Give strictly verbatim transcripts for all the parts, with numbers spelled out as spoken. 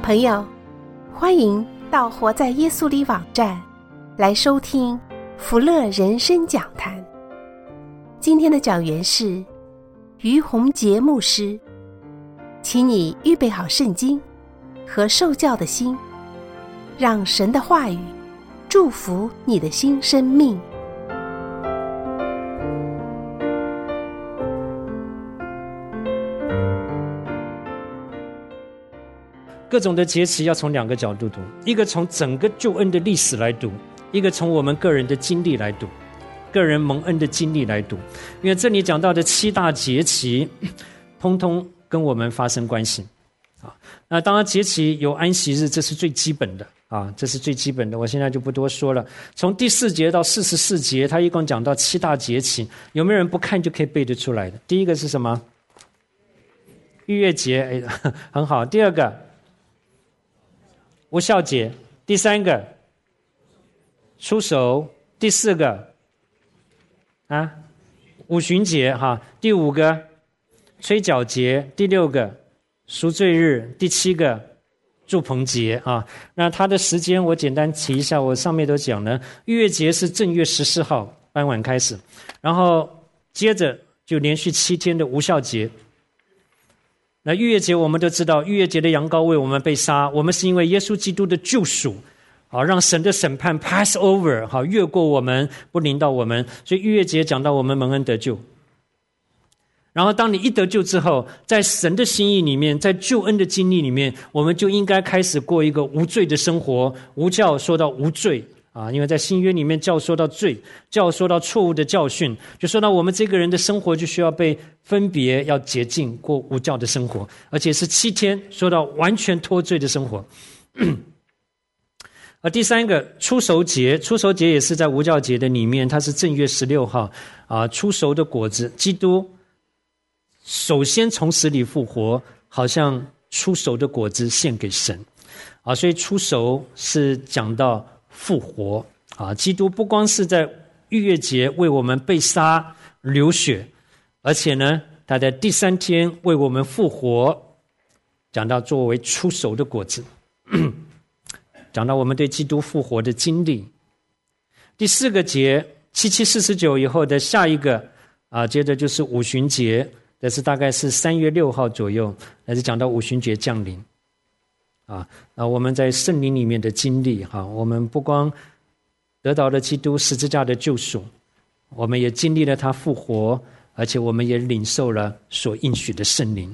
朋友，欢迎到活在耶稣里网站来收听福乐人生讲坛。今天的讲员是于洪杰牧师，请你预备好圣经和受教的心，让神的话语祝福你的新生命。 各种的节期要从两个角度读，一个从整个救恩的历史来读，一个从我们个人的经历来读，个人蒙恩的经历来读。因为这里讲到的七大节期通通跟我们发生关系啊。那当然节期有安息日，这是最基本的啊，这是最基本的，我现在就不多说了。从第四节到四十四节，他一共讲到七大节期，有没有人不看就可以背得出来的？第一个是什么？逾越节，哎，很好。第二个无酵节，第三个出熟，第四个啊五旬节哈，第五个吹角节，第六个赎罪日，第七个住棚节啊。那它的时间我简单提一下，我上面都讲了，逾越节是正月十四号傍晚开始，然后接着就连续七天的无酵节。那逾越节我们都知道，逾越节的羊羔为我们被杀，我们是因为耶稣基督的救赎，好让神的审判 pass over， 好越过我们，不临到我们。所以逾越节讲到我们蒙恩得救。然后当你一得救之后，在神的心意里面，在救恩的经历里面，我们就应该开始过一个无罪的生活。无教说到无罪啊，因为在新约里面教说到罪，教说到错误的教训，就说到我们这个人的生活就需要被分别，要洁净，过无教的生活，而且是七天，说到完全脱罪的生活。而第三个出熟节，出熟节也是在无教节的里面，它是正月十六号啊，出熟的果子，基督首先从死里复活，好像出熟的果子献给神啊，所以出熟是讲到复活啊，基督不光是在逾越节为我们被杀流血，而且呢，他在第三天为我们复活，讲到作为出熟的果子，讲到我们对基督复活的经历。第四个节七七四十九以后的下一个啊，接着就是五旬节，这是大概是三月六号左右，那是讲到五旬节降临。啊，啊，我们在圣灵里面的经历哈，我们不光得到了基督十字架的救赎，我们也经历了他复活，而且我们也领受了所应许的圣灵。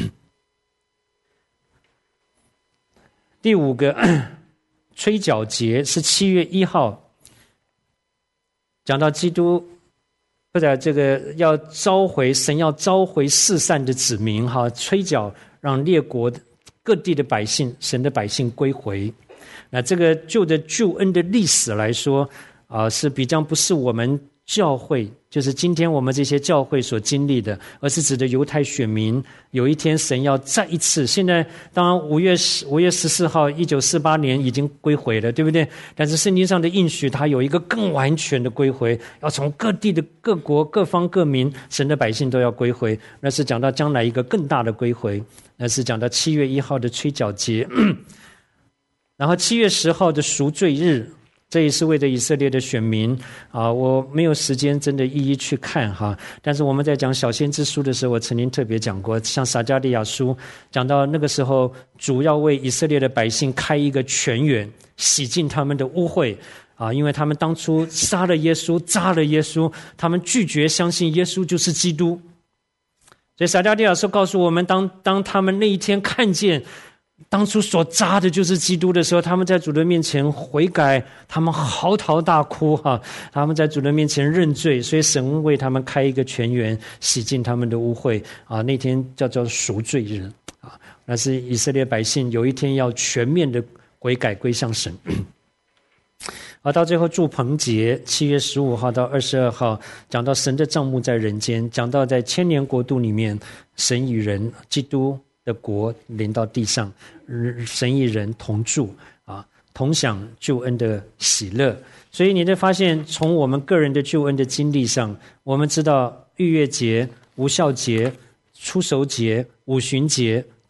第五个吹角节是七月一号，讲到基督或者这个要召回神要召回世上的子民哈，吹角让列国的各地的百姓，神的百姓归回。那这个旧的救恩的历史来说啊、呃，是比较不是我们教会，就是今天我们这些教会所经历的，而是指的犹太选民有一天神要再一次，现在当然五月五月十四号一九四八年已经归回了，对不对？但是圣经上的应许它有一个更完全的归回，要从各地的各国各方各民，神的百姓都要归回，那是讲到将来一个更大的归回，那是讲到七月一号的吹角节。然后七月十号的赎罪日，这也是为着以色列的选民啊，我没有时间真的一一去看哈。但是我们在讲小先知书的时候，我曾经特别讲过，像撒迦利亚书讲到那个时候，主要为以色列的百姓开一个泉源，洗净他们的污秽啊，因为他们当初杀了耶稣，扎了耶稣，他们拒绝相信耶稣就是基督。所以撒迦利亚书告诉我们，当当他们那一天看见当初所扎的就是基督的时候，他们在主的面前悔改，他们嚎啕大哭哈，他们在主的面前认罪，所以神为他们开一个泉源，洗净他们的污秽啊。那天叫做赎罪日啊，那是以色列百姓有一天要全面的悔改归向神。而到最后住棚节，七月十五号到二十二号，讲到神的帐幕在人间，讲到在千年国度里面，神与人基督的国临到地上，神与人同住啊，同享救恩的喜乐。所以你会发现，从我们个人的救恩的经历上，我们知道逾越节、无酵节、出熟节、五旬节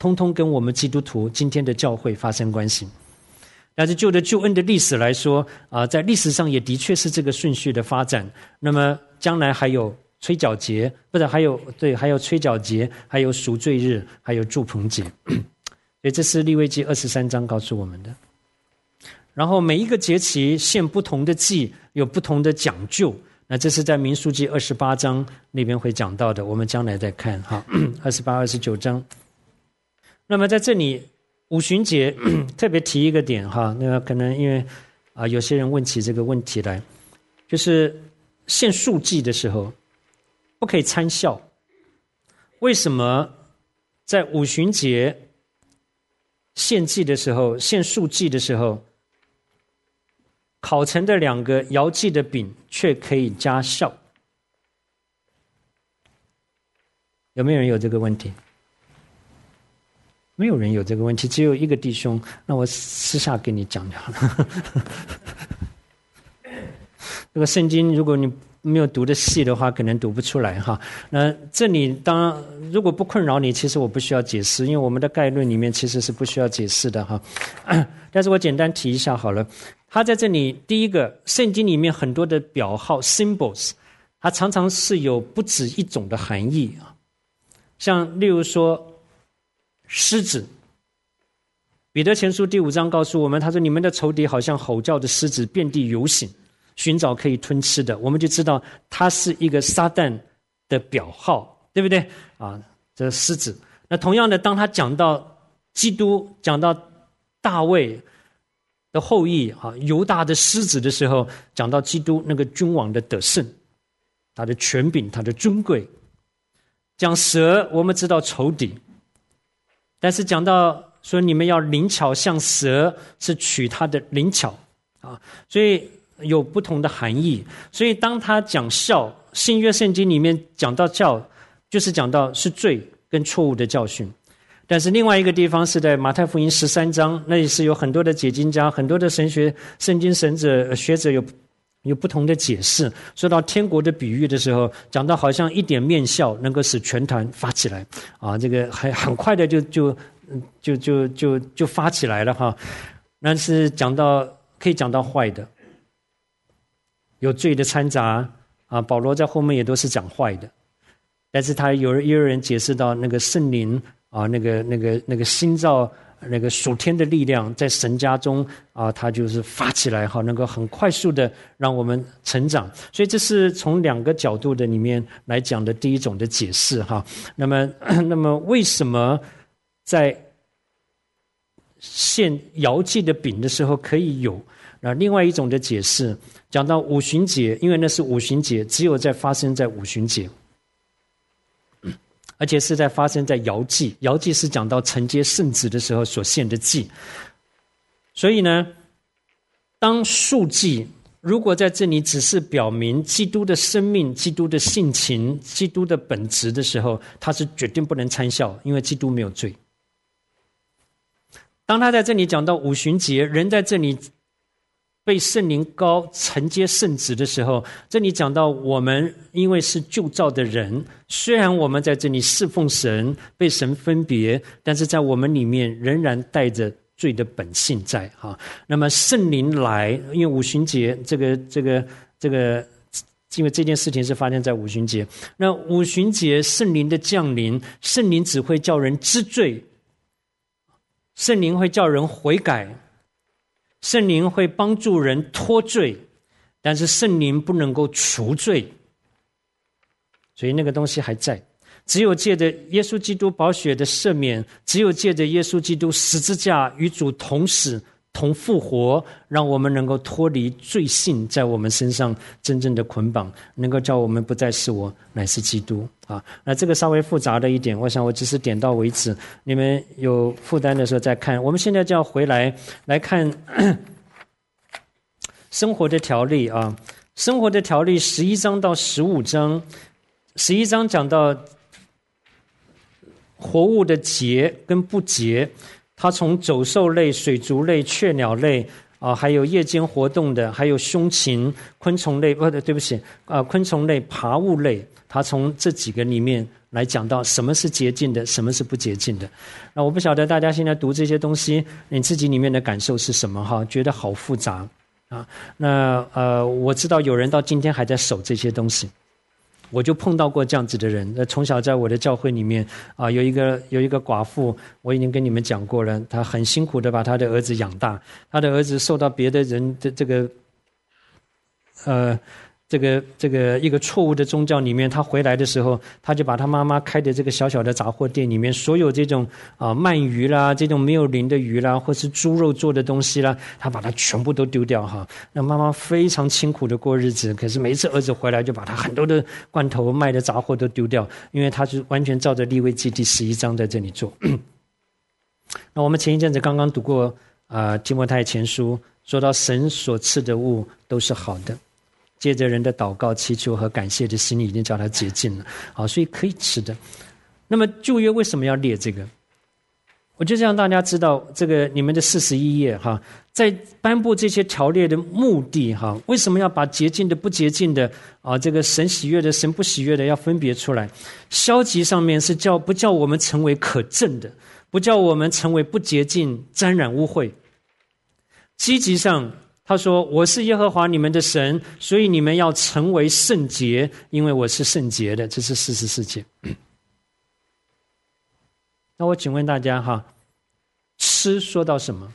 通通跟我们基督徒今天的教会发生关系。但是就着救恩的历史来说啊、呃，在历史上也的确是这个顺序的发展。那么将来还有吹角节，不是还有对，还有吹角节，还有赎罪日，还有祝棚节。所以这是利未记二十三章告诉我们的。然后每一个节期献不同的祭，有不同的讲究。那这是在民数记二十八章那边会讲到的，我们将来再看哈。二十八、二十九章。那么在这里五旬节特别提一个点哈，那个可能因为啊、呃、有些人问起这个问题来，就是献素祭的时候不可以参孝。为什么在五旬节献祭的时候、献素祭的时候，烤成的两个摇祭的饼却可以加酵？有没有人有这个问题？没有人有这个问题，只有一个弟兄。那我私下跟你讲就好了。这个圣经，如果你没有读的细的话，可能读不出来哈。那这里当然如果不困扰你，其实我不需要解释，因为我们的概论里面其实是不需要解释的哈。但是我简单提一下好了。他在这里，第一个，圣经里面很多的表号 symbols， 它常常是有不止一种的含义啊。像例如说狮子，彼得前书第五章告诉我们，他说你们的仇敌好像吼叫的狮子，遍地游行，寻找可以吞吃的。我们就知道它是一个撒旦的表号，对不对啊？这狮子。那同样的，当他讲到基督，讲到大卫的后裔啊，犹大的狮子的时候，讲到基督那个君王的得胜，他的权柄，他的尊贵。讲蛇，我们知道仇敌，但是讲到说你们要灵巧像蛇，是取他的灵巧啊，所以有不同的含义。所以当他讲孝，新约圣经里面讲到孝，就是讲到是罪跟错误的教训。但是另外一个地方是在马太福音十三章，那里是有很多的解经家、很多的神学、圣经神者、学者有有不同的解释。说到天国的比喻的时候，讲到好像一点面笑能够使全团发起来啊，这个很很快的就就就就就就发起来了哈。但是讲到可以讲到坏的，有罪的掺杂啊，保罗在后面也都是讲坏的。但是他有也有人解释到那个圣灵。啊，那个、那个、那个新造、那个属天的力量，在神家中啊，它就是发起来哈，能够很快速的让我们成长。所以这是从两个角度的里面来讲的第一种的解释哈。那么，那么为什么在献摇祭的饼的时候可以有？那另外一种的解释，讲到五旬节，因为那是五旬节，只有在发生在五旬节。而且是在发生在摇祭，摇祭是讲到承接圣旨的时候所献的祭。所以呢，当素祭如果在这里只是表明基督的生命、基督的性情、基督的本质的时候，它是绝对不能参效，因为基督没有罪。当他在这里讲到五旬节，人在这里被圣灵膏承接圣旨的时候，这里讲到我们因为是旧造的人，虽然我们在这里侍奉神，被神分别，但是在我们里面仍然带着罪的本性在哈。那么圣灵来，因为五旬节这个这个这个，因为这件事情是发生在五旬节，那五旬节圣灵的降临，圣灵只会叫人知罪，圣灵会叫人悔改。圣灵会帮助人脱罪，但是圣灵不能够除罪，所以那个东西还在。只有借着耶稣基督宝血的赦免，只有借着耶稣基督十字架与主同死同复活，让我们能够脱离罪性在我们身上真正的捆绑，能够叫我们不再是我，乃是基督啊。那这个稍微复杂的一点，我想我只是点到为止，你们有负担的时候再看。我们现在就要回来来看生活的条例啊，生活的条例十一章到十五章，十一章讲到活物的节跟不节。它从走兽类、水族类、雀鸟类啊，还有夜间活动的，还有凶禽、昆虫类，不对，对不起啊，昆虫类、爬物类，它从这几个里面来讲到什么是洁净的，什么是不洁净的。那我不晓得大家现在读这些东西，你自己里面的感受是什么哈？觉得好复杂啊。那呃，我知道有人到今天还在守这些东西。我就碰到过这样子的人，那从小在我的教会里面啊，有一个有一个寡妇，我已经跟你们讲过了，她很辛苦的把她的儿子养大，她的儿子受到别的人的这个，呃。这个这个一个错误的宗教里面，他回来的时候，他就把他妈妈开的这个小小的杂货店里面，所有这种啊、呃、鳗鱼啦，这种没有鳞的鱼啦，或是猪肉做的东西啦，他把它全部都丢掉哈。那妈妈非常辛苦的过日子，可是每一次儿子回来，就把他很多的罐头卖的杂货都丢掉，因为他是完全照着利未记第十一章在这里做。那我们前一阵子刚刚读过啊、呃、提摩太前书，说到神所赐的物都是好的。借着人的祷告、祈求和感谢的心，已经叫他洁净了。好，所以可以吃的。那么旧约为什么要列这个？我就让大家知道，这个你们的四十一页哈，在颁布这些条例的目的哈，为什么要把洁净的、不洁净的啊，这个神喜悦的、神不喜悦的要分别出来？消极上面是叫不叫我们成为可憎的，不叫我们成为不洁净、沾染污秽。积极上。他说：“我是耶和华你们的神，所以你们要成为圣洁，因为我是圣洁的。”这是四十四节。那我请问大家哈，吃说到什么？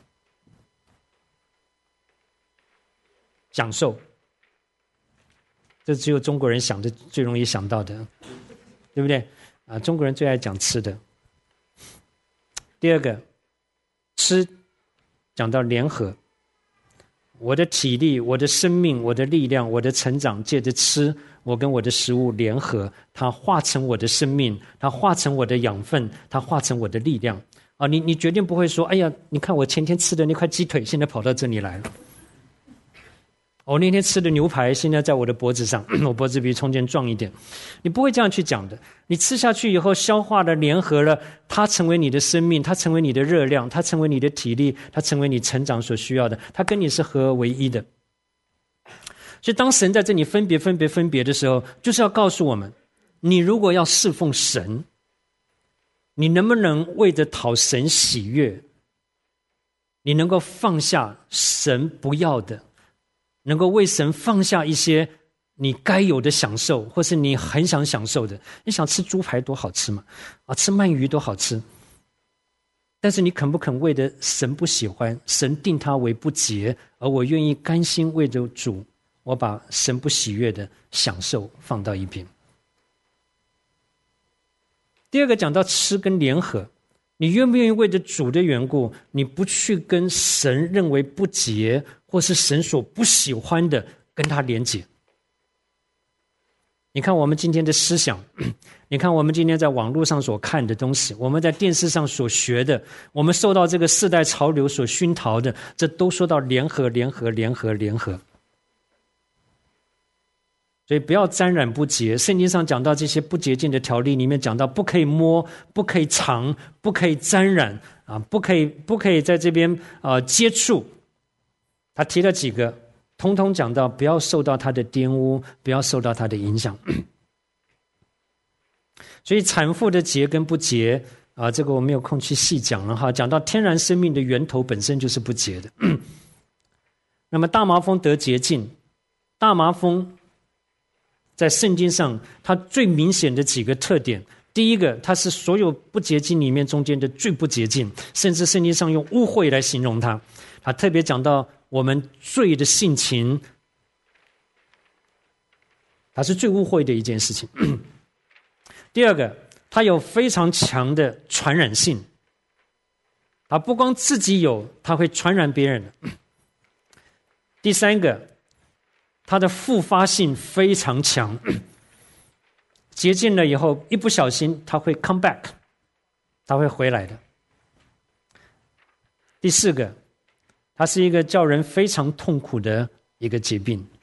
享受，这只有中国人想的最容易想到的，对不对？啊，中国人最爱讲吃的。第二个，吃讲到联合。我的体力、我的生命、我的力量、我的成长，借着吃，我跟我的食物联合，它化成我的生命，它化成我的养分，它化成我的力量。啊，你你决定不会说，哎呀，你看我前天吃的那块鸡腿，现在跑到这里来了。我那天吃的牛排，现在在我的脖子上，我脖子比从前壮一点。你不会这样去讲的。你吃下去以后，消化了、联合了，它成为你的生命，它成为你的热量，它成为你的体力，它成为你成长所需要的，它跟你是合而为一的。所以当神在这里分别、分别、分别的时候，就是要告诉我们，你如果要侍奉神，你能不能为着讨神喜悦，你能够放下神不要的，能够为神放下一些你该有的享受，或是你很想享受的。你想吃猪排多好吃嘛？啊，吃鳗鱼多好吃。但是你肯不肯为着神不喜欢，神定它为不洁，而我愿意甘心为着主，我把神不喜悦的享受放到一边。第二个讲到吃跟联合，你愿不愿意为着主的缘故，你不去跟神认为不洁或是神所不喜欢的跟他连结？你看我们今天的思想，你看我们今天在网络上所看的东西，我们在电视上所学的，我们受到这个世代潮流所熏陶的，这都说到联合联合联合联合。所以不要沾染不洁。圣经上讲到这些不洁净的条例里面讲到不可以摸，不可以尝，不可以沾染啊，不可以不可以在这边啊、呃、接触。他提了几个，通通讲到不要受到他的玷污，不要受到他的影响。所以产妇的洁跟不洁啊，这个我没有空去细讲了哈。讲到天然生命的源头本身就是不洁的。那么大麻风得洁净，大麻风在圣经上它最明显的几个特点，第一个，它是所有不洁净里面中间的最不洁净，甚至圣经上用污秽来形容它。它特别讲到我们罪的性情，它是最污秽的一件事情。第二个，它有非常强的传染性，它不光自己有，它会传染别人的。第三个，它的复发性非常强，洁净了以后一不小心它会 come back， 它会回来的。第四个，它是一个叫人非常痛苦的一个疾病，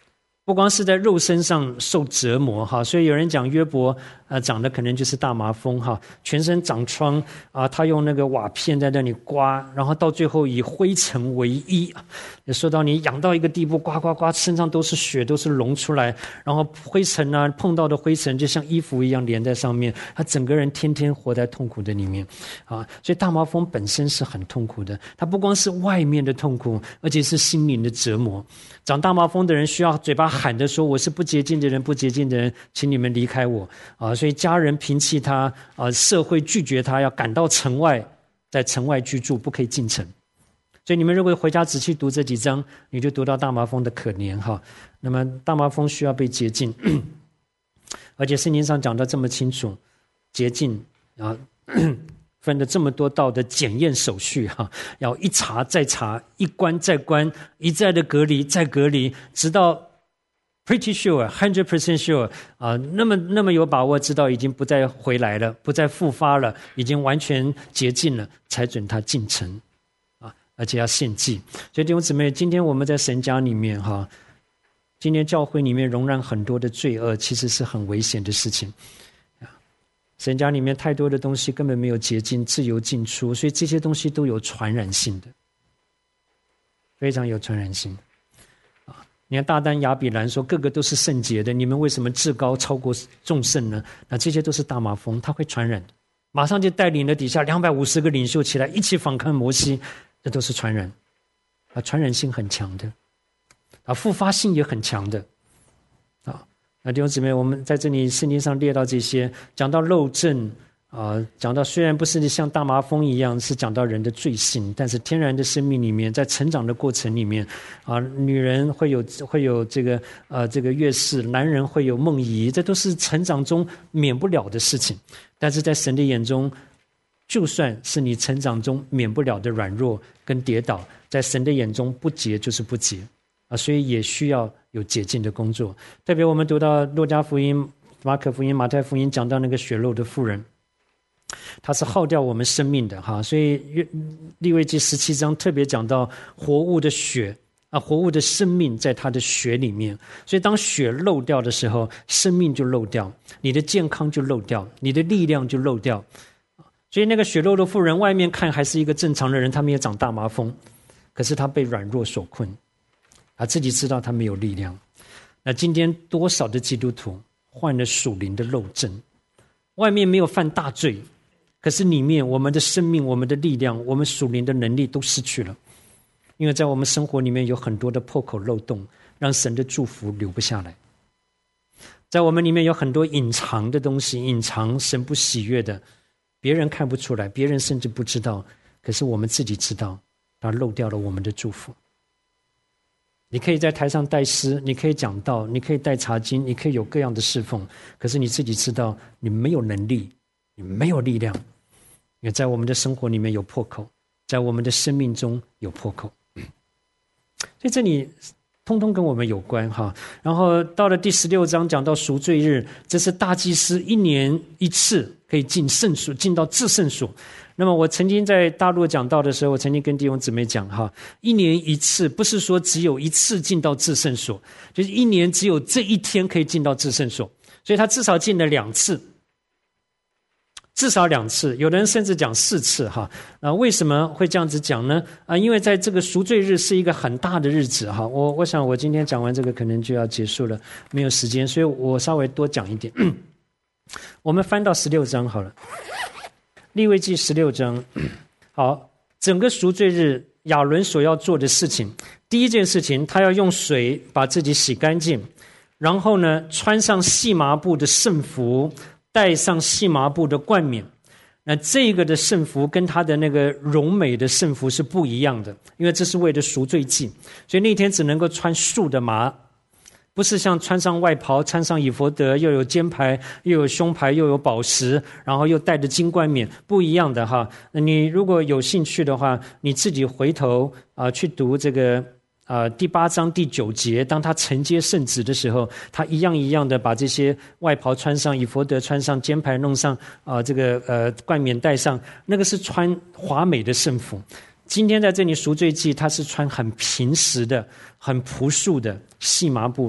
不光是在肉身上受折磨哈，所以有人讲约伯呃长得可能就是大麻风哈，全身长疮啊，他用那个瓦片在那里刮，然后到最后以灰尘为衣，也说到你痒到一个地步，刮刮刮，身上都是血，都是脓出来，然后灰尘啊，碰到的灰尘就像衣服一样连在上面，他整个人天天活在痛苦的里面啊，所以大麻风本身是很痛苦的，它不光是外面的痛苦，而且是心灵的折磨。长大麻风的人需要嘴巴喊着说，我是不洁净的人，不洁净的人，请你们离开我啊！所以家人摒弃他啊，社会拒绝他，要赶到城外，在城外居住，不可以进城。所以你们如果回家仔细读这几章，你就读到大麻风的可怜哈。那么大麻风需要被洁净，而且圣经上讲得这么清楚，洁净啊。分了这么多道的检验手续哈，要一查再查，一关再关，一再的隔离再隔离，直到 pretty sure hundred percent sure 啊，那么那么有把握知道已经不再回来了，不再复发了，已经完全洁净了，才准他进城啊，而且要献祭。所以弟兄姊妹，今天我们在神家里面哈，今天教会里面容忍很多的罪恶，其实是很危险的事情。神家里面太多的东西根本没有洁净，自由进出，所以这些东西都有传染性的，非常有传染性啊！你看大丹亚比兰说个个都是圣洁的，你们为什么至高超过众圣呢？那这些都是大麻风，它会传染的，马上就带领了底下两百五十个领袖起来一起反抗摩西，这都是传染啊，传染性很强的啊，复发性也很强的啊。那弟兄姊妹，我们在这里圣经上列到这些，讲到漏症啊，讲到虽然不是像大麻风一样是讲到人的罪性，但是天然的生命里面，在成长的过程里面啊，女人会有会有这个呃这个月事，男人会有梦遗，这都是成长中免不了的事情。但是在神的眼中，就算是你成长中免不了的软弱跟跌倒，在神的眼中不洁就是不洁啊，所以也需要有洁净的工作。特别我们读到路加福音、马可福音、马太福音，讲到那个血漏的妇人，她是耗掉我们生命的哈，所以利未记十七章特别讲到活物的血啊，活物的生命在他的血里面。所以当血漏掉的时候，生命就漏掉，你的健康就漏掉，你的力量就漏掉。所以那个血漏的妇人，外面看还是一个正常的人，他们也长大麻风，可是他被软弱所困。他自己知道他没有力量。那今天多少的基督徒患了属灵的漏症，外面没有犯大罪，可是里面我们的生命、我们的力量、我们属灵的能力都失去了，因为在我们生活里面有很多的破口漏洞，让神的祝福留不下来。在我们里面有很多隐藏的东西，隐藏神不喜悦的，别人看不出来，别人甚至不知道，可是我们自己知道，他漏掉了我们的祝福。你可以在台上带诗，你可以讲道，你可以带查经，你可以有各样的侍奉，可是你自己知道你没有能力，你没有力量，因为在我们的生活里面有破口，在我们的生命中有破口。所以这里通通跟我们有关哈。然后到了第十六章讲到赎罪日，这是大祭司一年一次可以进圣所，进到至圣所。那么我曾经在大陆讲道的时候，我曾经跟弟兄姊妹讲哈，一年一次不是说只有一次进到至圣所，就是一年只有这一天可以进到至圣所，所以他至少进了两次，至少两次，有的人甚至讲四次哈。啊，为什么会这样子讲呢？啊，因为在这个赎罪日是一个很大的日子哈。我我想我今天讲完这个可能就要结束了，没有时间，所以我稍微多讲一点。我们翻到十六章好了。利未记十六章，好，整个赎罪日亚伦所要做的事情，第一件事情，他要用水把自己洗干净，然后呢，穿上细麻布的圣服，戴上细麻布的冠冕。那这个的圣服跟他的那个荣美的圣服是不一样的，因为这是为了赎罪祭，所以那天只能够穿素的麻。不是像穿上外袍，穿上以弗得，又有肩牌，又有胸牌，又有宝石，然后又带着金冠冕，不一样的哈。你如果有兴趣的话，你自己回头啊、呃、去读这个啊、呃、第八章第九节，当他承接圣旨的时候，他一样一样的把这些外袍穿上，以弗得穿上，肩牌弄上，啊、呃、这个呃冠冕戴上，那个是穿华美的圣服。今天在这里赎罪祭，他是穿很平实的、很朴素的细麻布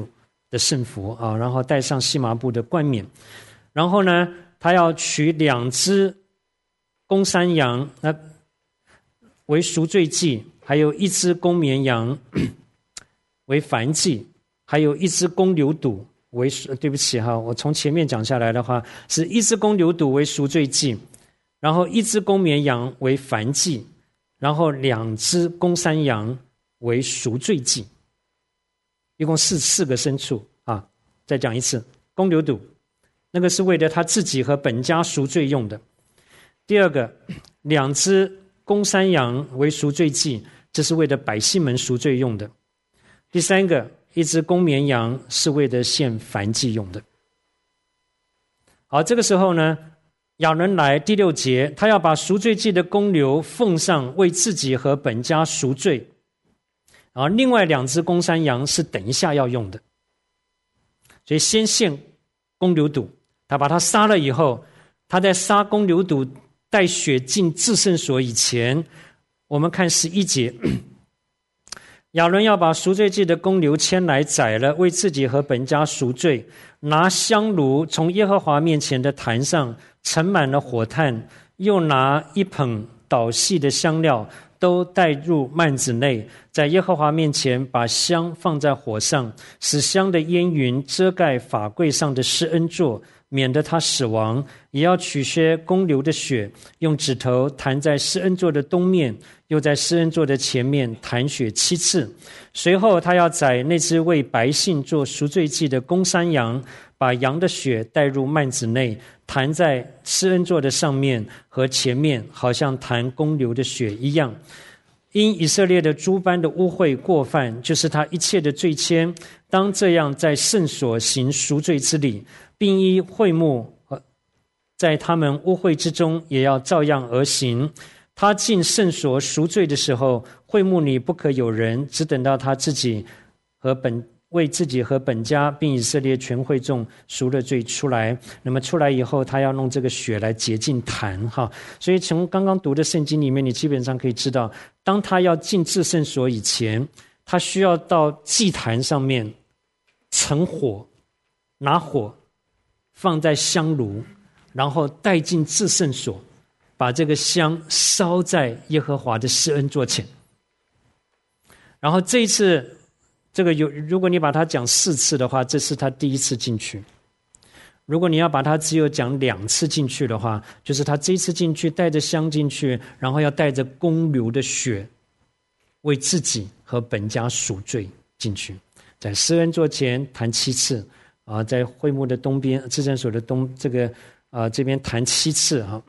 的圣服啊，然后戴上细麻布的冠冕，然后呢，他要取两只公山羊那为赎罪祭，还有一只公绵羊为燔祭，还有一只公牛犊为对不起哈，我从前面讲下来的话，是一只公牛犊为赎罪祭，然后一只公绵羊为燔祭，然后两只公山羊为赎罪祭，一共四四个牲畜啊。再讲一次，公牛犊那个是为了他自己和本家赎罪用的。第二个，两只公山羊为赎罪祭，这是为了百姓们赎罪用的。第三个，一只公绵羊是为了献燔祭用的。好，这个时候呢，亚伦来第六节，他要把赎罪祭的公牛奉上，为自己和本家赎罪。然后另外两只公山羊是等一下要用的，所以先献公牛犊，他把它杀了以后，他在杀公牛犊带血进至圣所以前，我们看十一节，亚伦要把赎罪祭的公牛牵来宰了，为自己和本家赎罪，拿香炉从耶和华面前的坛上盛满了火炭，又拿一捧捣细的香料，都带入幔子内，在耶和华面前把香放在火上，使香的烟云遮盖法柜上的施恩座，免得他死亡。也要取些公牛的血，用指头弹在施恩座的东面，又在施恩座的前面弹血七次。随后他要宰那只为百姓做赎罪祭的公山羊，把羊的血带入幔子内，弹在施恩座的上面和前面，好像弹公牛的血一样。因以色列的诸般的污秽过犯，就是他一切的罪愆，当这样在圣所行赎罪之礼，并依会幕在他们污秽之中也要照样而行。他进圣所赎罪的时候，会幕里不可有人，只等到他自己和本为自己和本家并以色列全会众赎了罪出来。那么出来以后，他要弄这个血来洁净坛哈。所以从刚刚读的圣经里面，你基本上可以知道，当他要进至圣所以前，他需要到祭坛上面盛火，拿火放在香炉，然后带进至圣所，把这个香烧在耶和华的施恩座前。然后这一次这个有，如果你把它讲四次的话，这是他第一次进去。如果你要把它只有讲两次进去的话，就是他这一次进去带着香进去，然后要带着公牛的血为自己和本家赎罪进去，在施恩座前弹七次啊，在会幕的东边至圣所的东这个啊这边弹七次啊，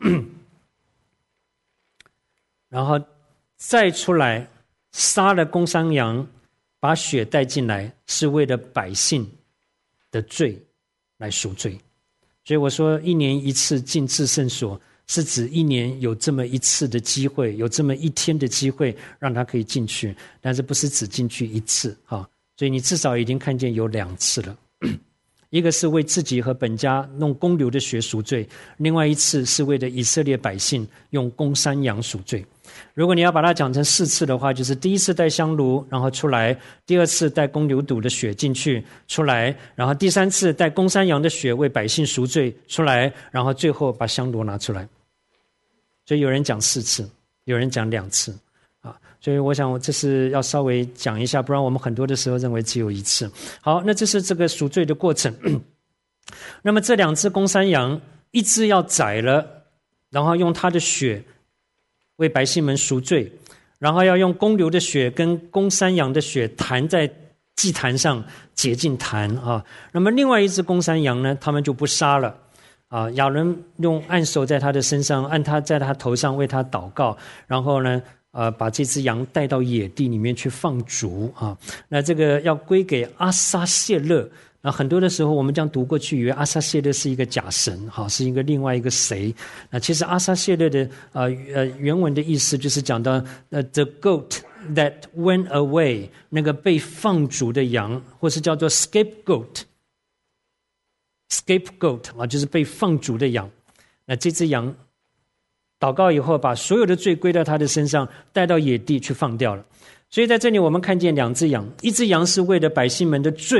然后再出来杀了公山羊，把血带进来，是为了百姓的罪来赎罪。所以我说一年一次进至圣所，是指一年有这么一次的机会，有这么一天的机会让他可以进去，但是不是只进去一次哈。所以你至少已经看见有两次了，一个是为自己和本家弄公牛的血赎罪，另外一次是为了以色列百姓用公山羊赎罪。如果你要把它讲成四次的话，就是第一次带香炉然后出来，第二次带公牛犊的血进去出来，然后第三次带公山羊的血为百姓赎罪出来，然后最后把香炉拿出来。所以有人讲四次，有人讲两次啊。所以我想我这是要稍微讲一下，不然我们很多的时候认为只有一次。好，那这是这个赎罪的过程。那么这两只公山羊，一只要宰了，然后用它的血为百姓们赎罪，然后要用公牛的血跟公山羊的血弹在祭坛上洁净坛啊。那么另外一只公山羊呢，他们就不杀了啊。亚伦用按手在他的身上，按他在他头上为他祷告，然后呢，呃，把这只羊带到野地里面去放逐啊。那这个要归给阿撒谢勒。那很多的时候我们这样读过去，以为阿撒谢勒是一个假神，哈，是一个另外一个谁。那其实阿撒谢勒的呃呃原文的意思就是讲到呃 the goat that went away， 那个被放逐的羊，或是叫做 scapegoat scapegoat 啊，就是被放逐的羊。那这只羊祷告以后，把所有的罪归到他的身上，带到野地去放掉了。所以在这里我们看见两只羊，一只羊是为了百姓们的罪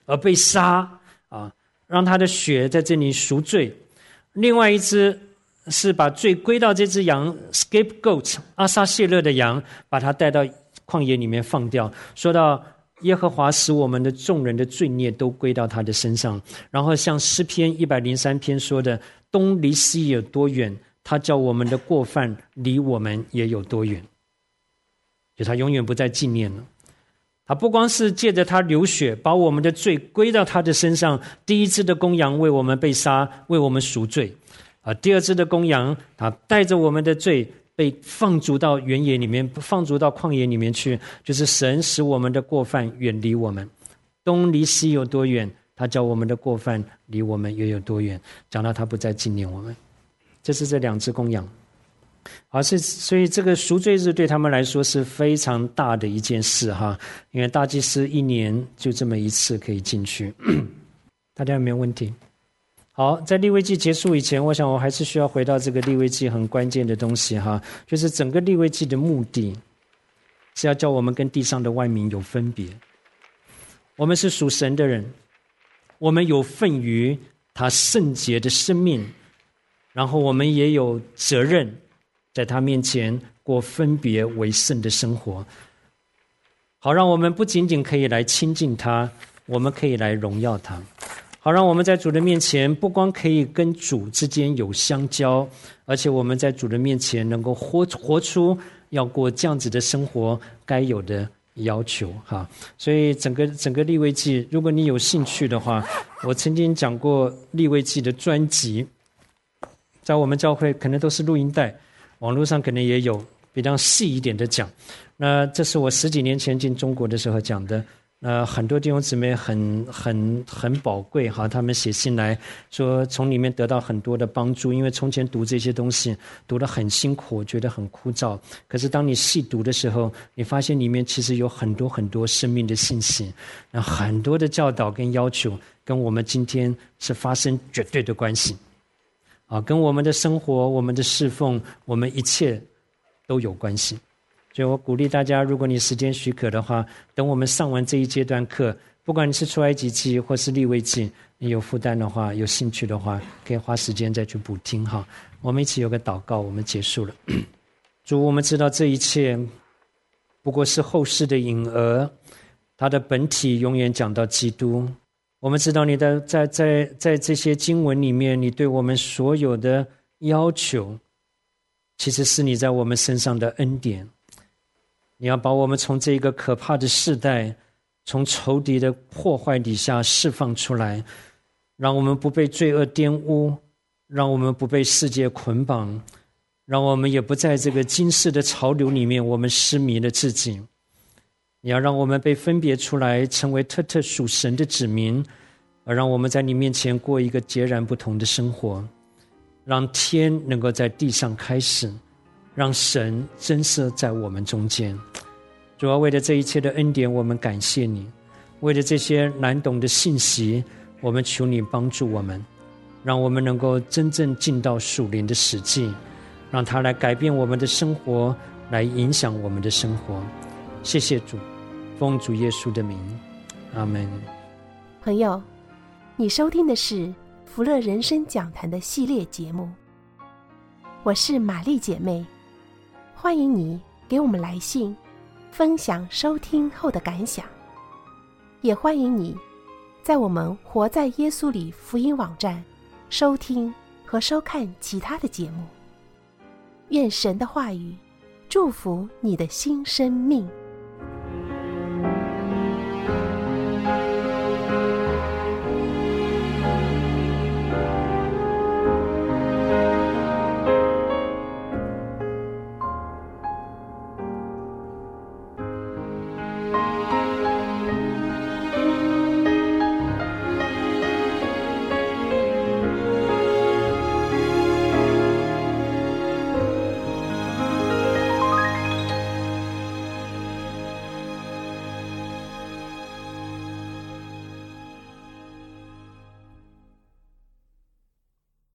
而被杀啊，让他的血在这里赎罪。另外一只是把罪归到这只羊 scapegoat 阿撒谢勒的羊，把它带到旷野里面放掉，说到耶和华使我们的众人的罪孽都归到他的身上。然后像诗篇一百零三篇说的，东离西有多远，他叫我们的过犯离我们也有多远。就他永远不再纪念了。他不光是借着他流血把我们的罪归到他的身上，第一只的公羊为我们被杀，为我们赎罪啊，第二只的公羊他带着我们的罪被放逐到原野里面，放逐到旷野里面去，就是神使我们的过犯远离我们。东离西有多远，他叫我们的过犯离我们也有多远，讲到他不再纪念我们。这是这两只公羊。好，所以这个赎罪日对他们来说是非常大的一件事哈，因为大祭司一年就这么一次可以进去。大家有没有问题？好，在利未记结束以前，我想我还是需要回到这个利未记很关键的东西哈，就是整个利未记的目的是要叫我们跟地上的万民有分别。我们是属神的人，我们有份于他圣洁的生命，然后我们也有责任在他面前过分别为圣的生活，好让我们不仅仅可以来亲近他，我们可以来荣耀他，好让我们在主的面前不光可以跟主之间有相交，而且我们在主的面前能够活活出要过这样子的生活该有的要求哈。所以整个整个利未记，如果你有兴趣的话，我曾经讲过利未记的专辑，在我们教会可能都是录音带，网络上可能也有比较细一点的讲。那这是我十几年前进中国的时候讲的，呃，很多弟兄姊妹很很很宝贵哈，他们写信来说从里面得到很多的帮助，因为从前读这些东西读得很辛苦，觉得很枯燥，可是当你细读的时候，你发现里面其实有很多很多生命的信息，那很多的教导跟要求跟我们今天是发生绝对的关系啊，跟我们的生活、我们的侍奉、我们一切都有关系。所以我鼓励大家，如果你时间许可的话，等我们上完这一阶段课，不管你是出埃及记或是利未记，你有负担的话，有兴趣的话，可以花时间再去补听哈。我们一起有个祷告，我们结束了。主，我们知道这一切不过是后世的影儿，它的本体永远讲到基督。我们知道你的在在在这些经文里面，你对我们所有的要求，其实是你在我们身上的恩典。你要把我们从这个可怕的世代，从仇敌的破坏底下释放出来，让我们不被罪恶玷污，让我们不被世界捆绑，让我们也不在这个今世的潮流里面我们失迷了自己。你要让我们被分别出来，成为特特属神的子民，而让我们在你面前过一个截然不同的生活，让天能够在地上开始，让神真实在我们中间。主要为了这一切的恩典，我们感谢你；为了这些难懂的信息，我们求你帮助我们，让我们能够真正进到属灵的实际，让它来改变我们的生活，来影响我们的生活。谢谢主，奉主耶稣的名，阿们。 朋友，你收听的是福乐人生讲坛的系列节目，我是玛丽姐妹，欢迎你给我们来信分享收听后的感想，也欢迎你在我们活在耶稣里福音网站收听和收看其他的节目。愿神的话语祝福你的新生命。